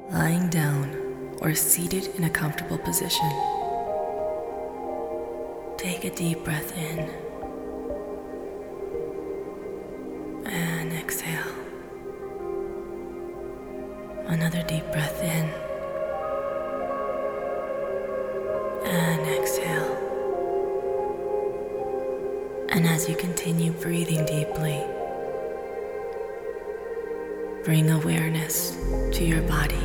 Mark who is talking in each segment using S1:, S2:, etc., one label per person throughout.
S1: lying down or seated in a comfortable position. Take a deep breath in and exhale. Another deep breath in and exhale. And as you continue breathing deeply, bring awareness to your body.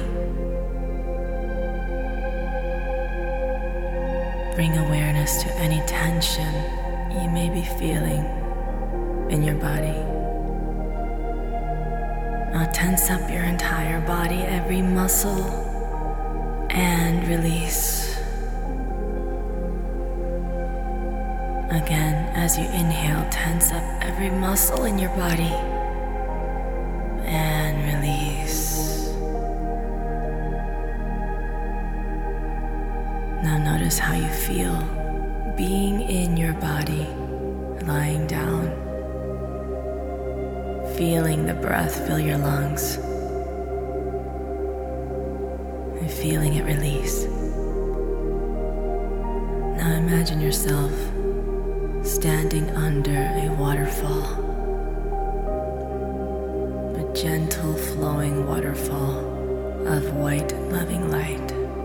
S1: Bring awareness to any tension you may be feeling in your body. Now tense up your entire body, every muscle, and release. Again, as you inhale, tense up every muscle in your body and release. Now notice how you feel being in your body, lying down, feeling the breath fill your lungs, and feeling it release. Now imagine yourself standing under a waterfall, a gentle flowing waterfall of white loving light,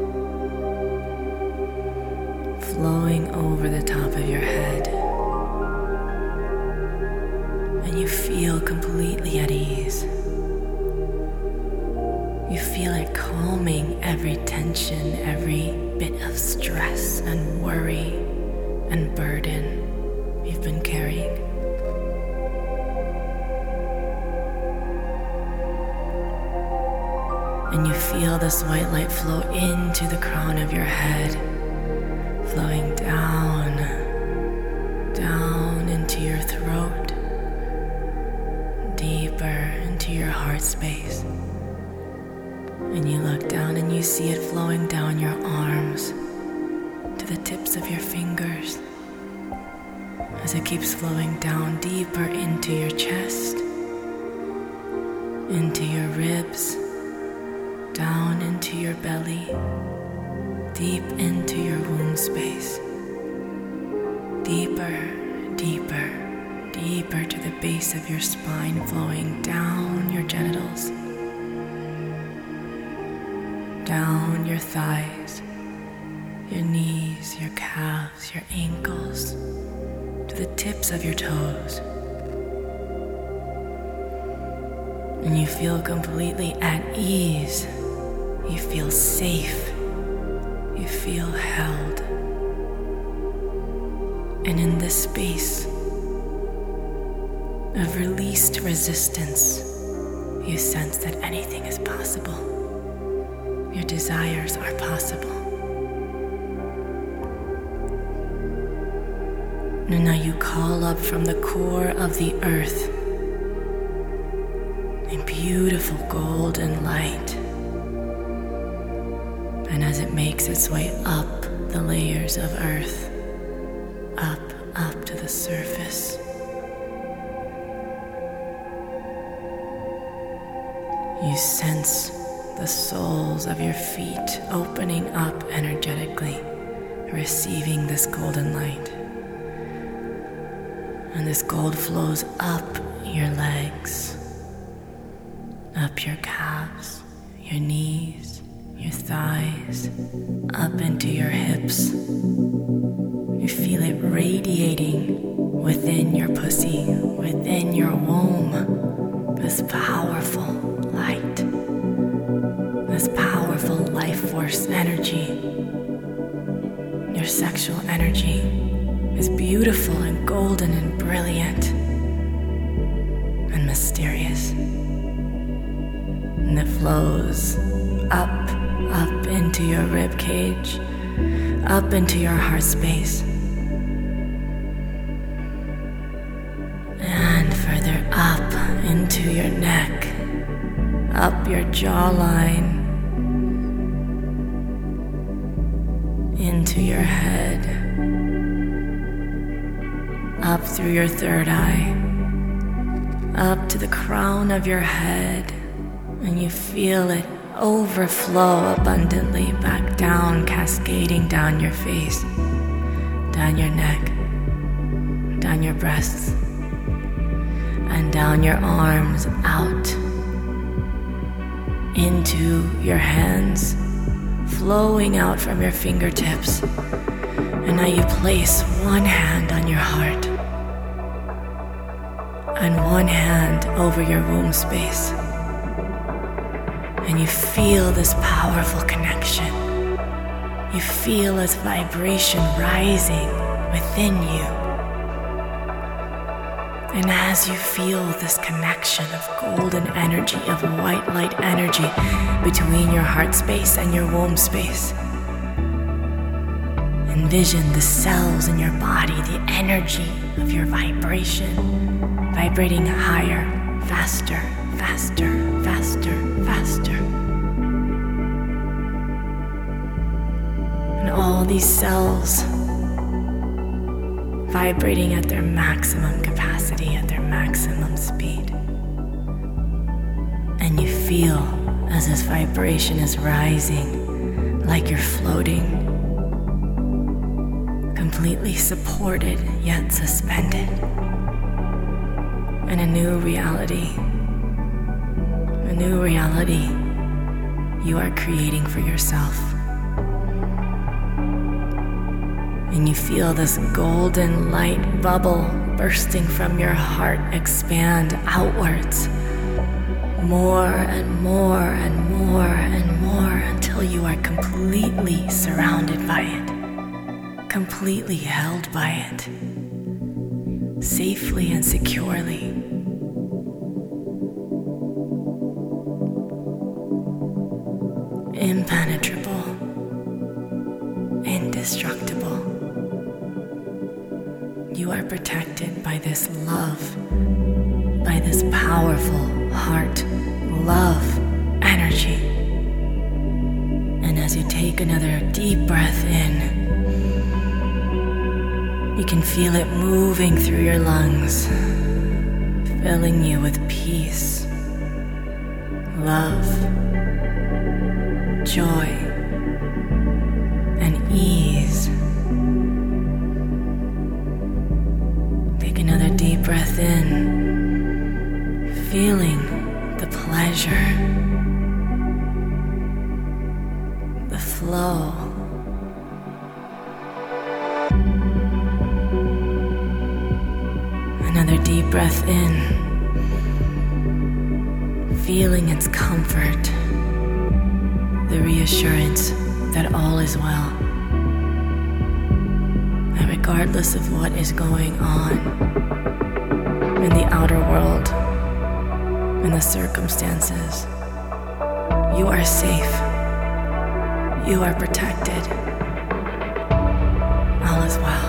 S1: flowing over the top of your head, and you feel completely at ease. You feel it calming every tension, every bit of stress and worry and burden you've been carrying. And you feel this white light flow into the crown of your head, flowing down into your throat, deeper into your heart space. And you look down and you see it flowing down your arms to the tips of your fingers, as it keeps flowing down deeper into your chest, into your ribs, down into your belly, deep into your womb space, deeper, deeper, deeper to the base of your spine, flowing down your genitals, down your thighs, your knees, your calves, your ankles, to the tips of your toes. And you feel completely at ease. You feel safe. You feel held. And in this space of released resistance, you sense that anything is possible. Your desires are possible. And now you call up from the core of the earth a beautiful golden light. And as it makes its way up the layers of earth, up to the surface, you sense the soles of your feet opening up energetically, receiving this golden light. And this gold flows up your legs, up your calves, your knees, your thighs, up into your hips. You feel it radiating within your pussy, within your womb, this powerful light, this powerful life force energy. Your sexual energy is beautiful and golden and brilliant and mysterious. And it flows up into your rib cage, up into your heart space, and further up into your neck, up your jawline, into your head, up through your third eye, up to the crown of your head, and you feel it overflow abundantly back down, cascading down your face, down your neck, down your breasts, and down your arms, out into your hands, flowing out from your fingertips. And now you place one hand on your heart and one hand over your womb space. And you feel this powerful connection. You feel this vibration rising within you. And as you feel this connection of golden energy, of white light energy between your heart space and your womb space, envision the cells in your body, the energy of your vibration, vibrating higher, faster, faster, faster, faster. And all these cells vibrating at their maximum capacity, at their maximum speed. And you feel as this vibration is rising, like you're floating, completely supported yet suspended in a new reality you are creating for yourself. And you feel this golden light bubble bursting from your heart expand outwards, more and more and more and more, until you are completely surrounded by it, completely held by it, safely and securely. Impenetrable, indestructible. You are protected by this love, by this powerful heart love energy. And as you take another deep breath in, you can feel it moving through your lungs, filling you with peace, love, joy, and ease. Take another deep breath in, feeling the pleasure, the flow. Another deep breath in, feeling its comfort, the reassurance that all is well. And regardless of what is going on in the outer world, in the circumstances, you are safe. You are protected. All is well.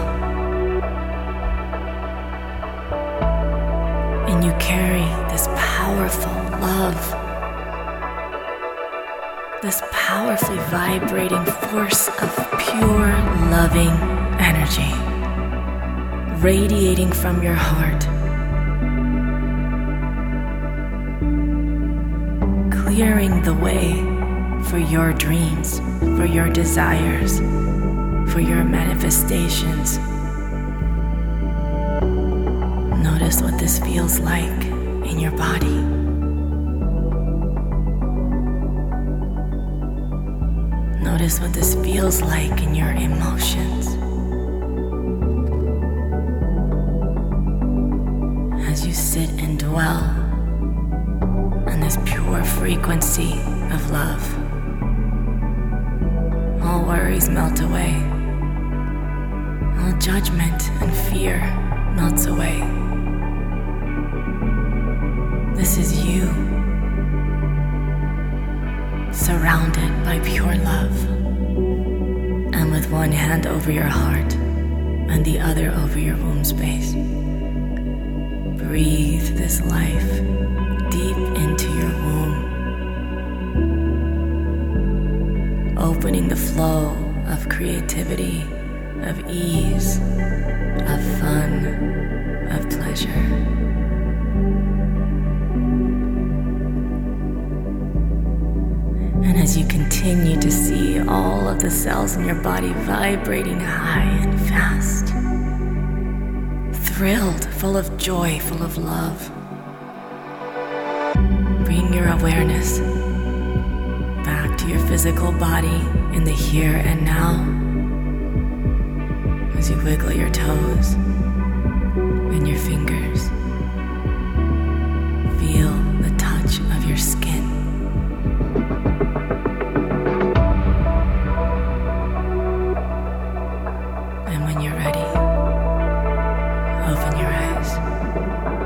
S1: And you carry this powerful love, this powerfully vibrating force of pure loving energy radiating from your heart, clearing the way for your dreams, for your desires, for your manifestations. Notice what this feels like in your body. Notice what this feels like in your emotions. As you sit and dwell on this pure frequency of love, all worries melt away. All judgment and fear melts away. This is you, surrounded by pure love, and with one hand over your heart and the other over your womb space. Breathe this life deep into your womb, opening the flow of creativity, of ease, of fun, of pleasure. as you continue to see all of the cells in your body vibrating high and fast, thrilled, full of joy, full of love. Bring your awareness back to your physical body in the here and now as you wiggle your toes and your fingers. Feel the touch of your skin. And when you're ready, open your eyes.